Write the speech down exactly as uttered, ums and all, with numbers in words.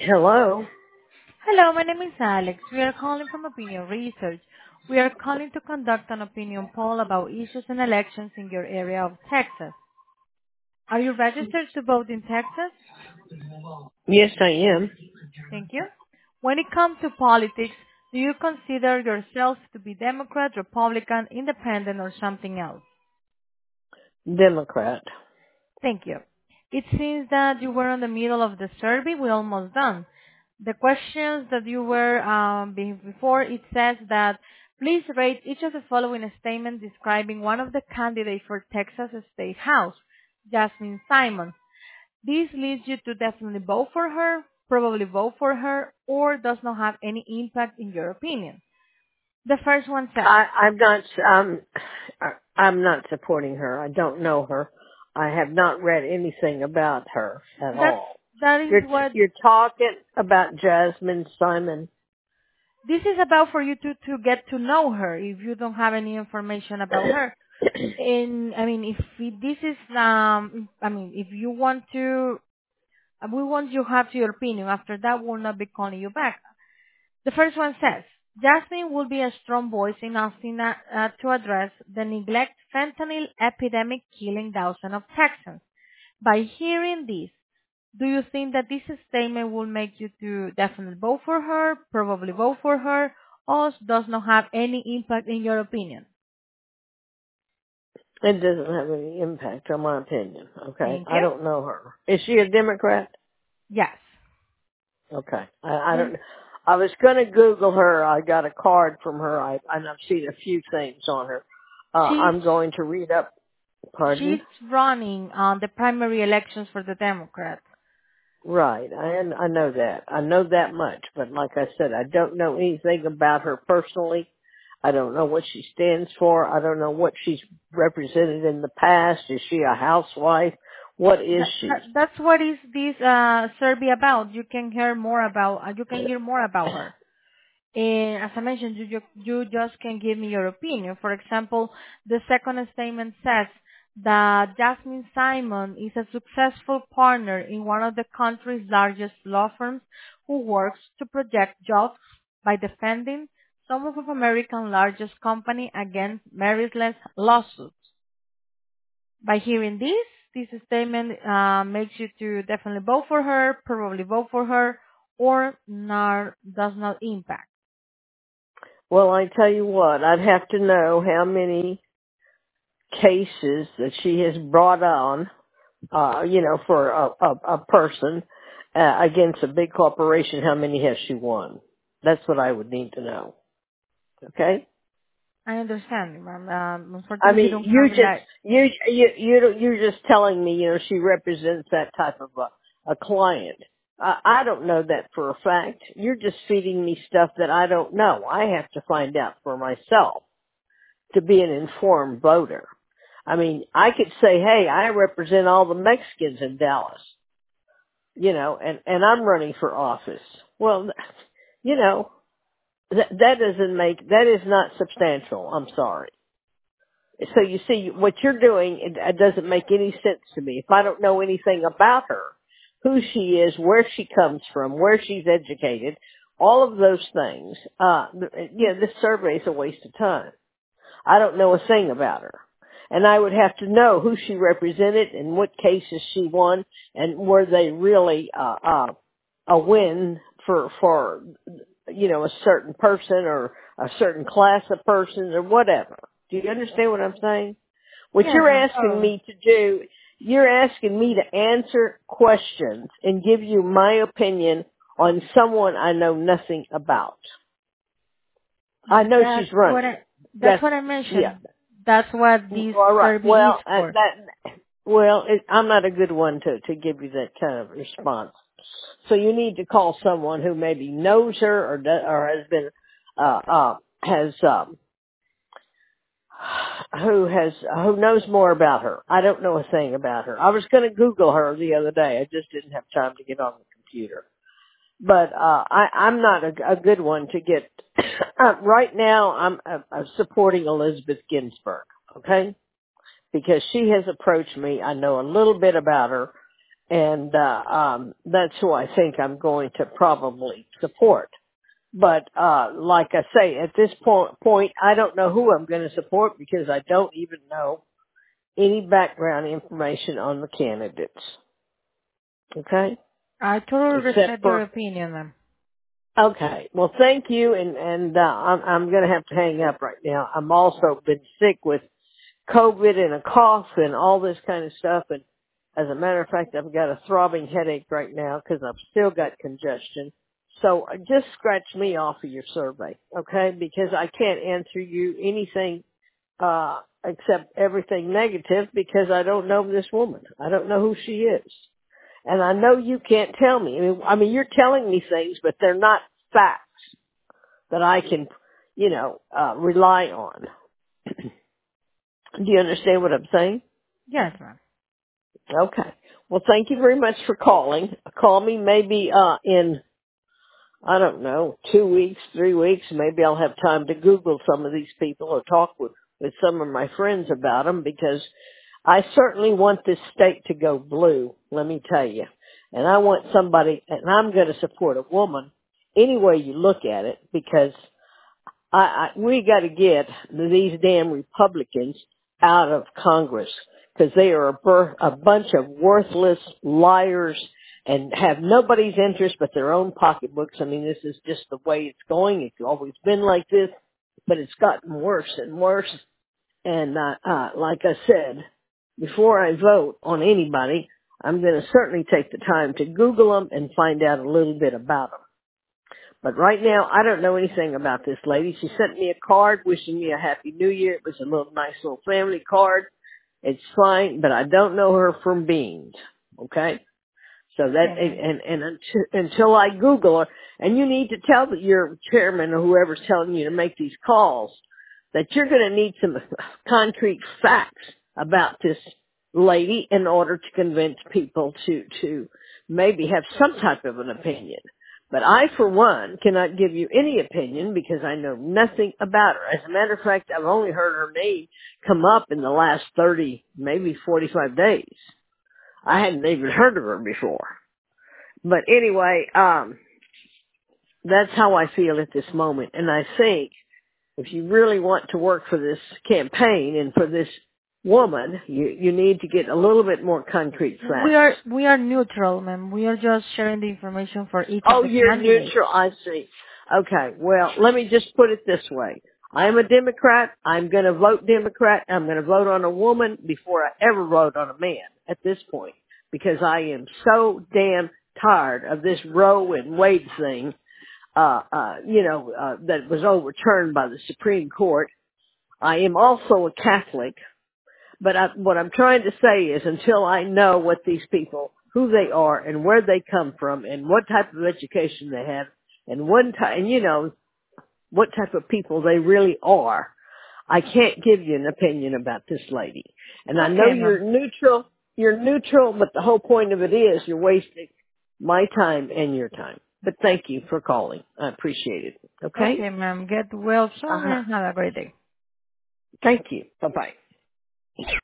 Hello. Hello, my name is Alex. We are calling from Opinion Research. We are calling to conduct an opinion poll about issues and elections in your area of Texas. Are you registered to vote in Texas? Yes, I am. Thank you. When it comes to politics, do you consider yourself to be Democrat, Republican, Independent, or something else? Democrat. Thank you. It seems that you were in the middle of the survey. We're almost done. The questions that you were um, be- before, it says that please rate each of the following statements describing one of the candidates for Texas State House, Jasmine Simon. This leads you to definitely vote for her, probably vote for her, or does not have any impact in your opinion. The first one says, I, I'm not. Um, I'm not supporting her. I don't know her. I have not read anything about her at that's, all. that is You're what you're talking about Jasmine Simon. this is about for you to, to get to know her if you don't have any information about her. And I mean, if it- this is, um, I mean, if you want to, uh, we want you to have your opinion. After that, we'll not be calling you back. The first one says, Jasmine will be a strong voice in asking uh, uh, to address the neglect fentanyl epidemic killing thousands of Texans. By hearing this, do you think that this statement will make you to definitely vote for her, probably vote for her, or does not have any impact in your opinion? It doesn't have any impact on my opinion. Okay, Thank I you. don't know her. Is she a Democrat? Yes. Okay, I, I And don't. I was going to Google her. I got a card from her. I and I've seen a few things on her. Uh, she's I'm going to read up. Pardon? she's running on the primary elections for the Democrats. Right. I I know that. I know that much. But like I said, I don't know anything about her personally. I don't know what she stands for. I don't know what she's represented in the past. Is she a housewife? What is That, that, she? that's what is this uh, survey about. You can hear more about. Uh, you can hear more about her. And as I mentioned, you, you you just can give me your opinion. For example, the second statement says that Jasmine Simon is a successful partner in one of the country's largest law firms who works to protect jobs by defending some of America's largest company against meritless lawsuits. By hearing this, this statement uh, makes you to definitely vote for her, probably vote for her, or not, does not impact. Well, I tell you what, I'd have to know how many cases that she has brought on, uh, you know, for a, a, a person uh, against a big corporation. How many has she won? That's what I would need to know. Okay? I understand, ma'am. Um, I unfortunately, we mean, don't you have just like you you you don't- you're just telling me, you know, she represents that type of a, a client. I, I don't know that for a fact. You're just feeding me stuff that I don't know. I have to find out for myself to be an informed voter. I mean, I could say, hey, I represent all the Mexicans in Dallas, you know, and and I'm running for office. Well, you know, that that doesn't make that is not substantial. I'm sorry. So you see, what you're doing, it, it doesn't make any sense to me. If I don't know anything about her, who she is, where she comes from, where she's educated, all of those things, uh, yeah, this survey is a waste of time. I don't know a thing about her. And I would have to know who she represented and what cases she won and were they really, uh, uh, a win for, for, you know, a certain person or a certain class of persons or whatever. Do you understand what I'm saying? What yes, you're I'm asking sorry. me to do, you're asking me to answer questions and give you my opinion on someone I know nothing about. I know That's she's what running. I that's That's, what I yeah. mentioned. That's what this All right. survey is Well, uh, for. that, well, it, I'm not a good one to, to give you that kind of response. So you need to call someone who maybe knows her or, do, or has been, uh, uh, has, um, who has who knows more about her. I don't know a thing about her. I was going to Google her the other day. I just didn't have time to get on the computer. But uh I I'm not a, a good one to get uh, right now. I'm, uh, I'm supporting Elizabeth Ginsburg, okay? Because she has approached me. I know a little bit about her And, uh, um, that's who I think I'm going to probably support. But, uh, like I say, at this point, point, I don't know who I'm going to support because I don't even know any background information on the candidates. Okay? I totally Except respect your for, opinion, ma'am. okay. Well, thank you. And, and, uh, I'm, I'm going to have to hang up right now. I'm also been sick with COVID and a cough and all this kind of stuff. And as a matter of fact, I've got a throbbing headache right now because I've still got congestion. So uh, just scratch me off of your survey, okay? Because I can't answer you anything, uh, except everything negative because I don't know this woman. I don't know who she is. And I know you can't tell me. I mean, I mean, you're telling me things, but they're not facts that I can, you know, uh, rely on. Do you understand what I'm saying? Yes, ma'am. Okay. Well, thank you very much for calling. Call me maybe uh in, I don't know, two weeks, three weeks. Maybe I'll have time to Google some of these people or talk with, with some of my friends about them because I certainly want this state to go blue, let me tell you. And I want somebody, and I'm going to support a woman any way you look at it because I, I we got to get these damn Republicans out of Congress because they are a, bur- a bunch of worthless liars and have nobody's interest but their own pocketbooks. I mean, this is just the way it's going. It's always been like this, but it's gotten worse and worse. And uh, uh, like I said, before I vote on anybody, I'm going to certainly take the time to Google them and find out a little bit about them. But right now, I don't know anything about this lady. She sent me a card wishing me a happy new year. It was a little nice little family card. It's fine, but I don't know her from beans. Okay? So that, Okay, and, ma'am. and, and until, until I Google her, and you need to tell the, your chairman or whoever's telling you to make these calls that you're going to need some concrete facts about this lady in order to convince people to, to maybe have some type of an opinion. But I, for one, cannot give you any opinion because I know nothing about her. As a matter of fact, I've only heard her name come up in the last thirty, maybe forty-five days. I hadn't even heard of her before. But anyway, um, that's how I feel at this moment. And I think if you really want to work for this campaign and for this woman, you, you need to get a little bit more concrete We facts. are we are neutral, ma'am. We are just sharing the information for each of Oh, the you're candidates. neutral. I see. Okay. Well, let me just put it this way. I'm a Democrat. I'm going to vote Democrat. I'm going to vote on a woman before I ever vote on a man at this point because I am so damn tired of this Roe and Wade thing, uh, uh, you know, uh, that was overturned by the Supreme Court. I am also a Catholic. But I, what I'm trying to say is until I know what these people, who they are and where they come from and what type of education they have and one type, and you know, what type of people they really are, I can't give you an opinion about this lady. And I know Okay, you're ma'am. neutral, you're neutral, but the whole point of it is you're wasting my time and your time. But thank you for calling. I appreciate it. Okay? Okay, ma'am. Get well soon Uh-huh. and have a great day. Thank you. Bye-bye.